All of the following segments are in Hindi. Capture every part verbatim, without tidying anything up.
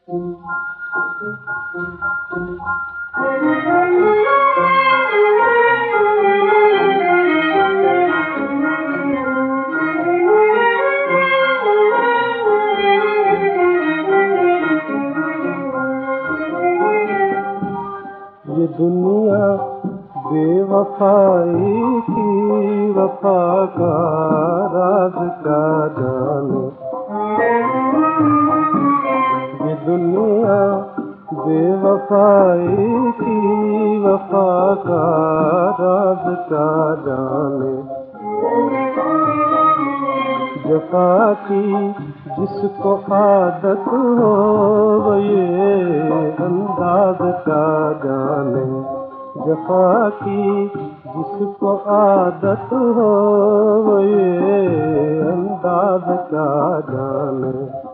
ये दुनिया बेवफाई की वफा का राज का जाने। ये दुनिया बेवफाई की वफा का राज का जाने। जफा की जिसको आदत हो वो ये अंदाज का जाने। जफा की जिसको आदत हो वो ये अंदाज का जाने।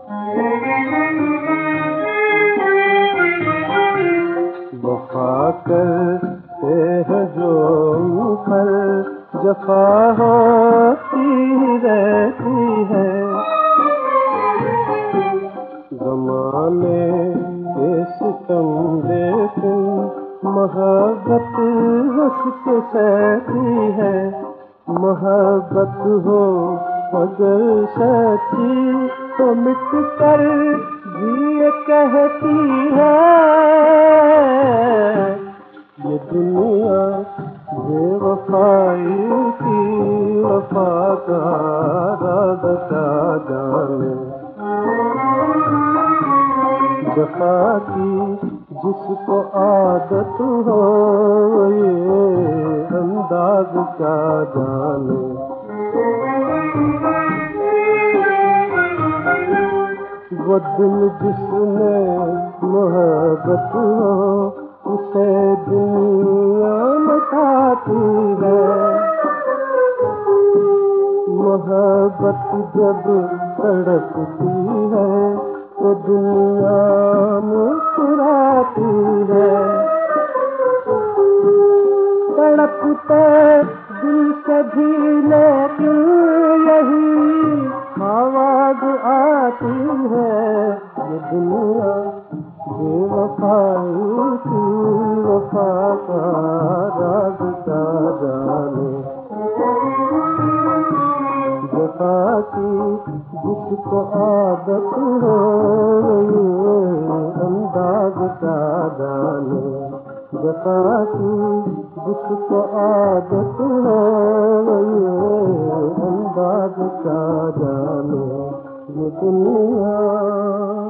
वफा करते हैं जो मुखर जफा होती रहती है। ज़माने के सितम लेकिन मोहब्बत हंस के सहती है। मोहब्बत हो मगर सच्ची तो मिट कर भी ये कहती है। ये दुनिया बेवफाई की वफा का राज का जाने। जफा की जिसको आदत हो ये अंदाज का जाने। वो दिल जिसमें मोहब्बत हो उसे दुनिया मचाती है। मोहब्बत जब तड़पती है तो दुनिया मुस्कुराती है। तड़पते दिल से भी लेकिन यही आवाज आती है। ये दुनिया बेवफाई की वफा का राज का जाने। जफा की जिसको आदत हो ये अंदाज का जाने। जफा की जिसको आदत हो ये अंदाज का जाने। ये दुनिया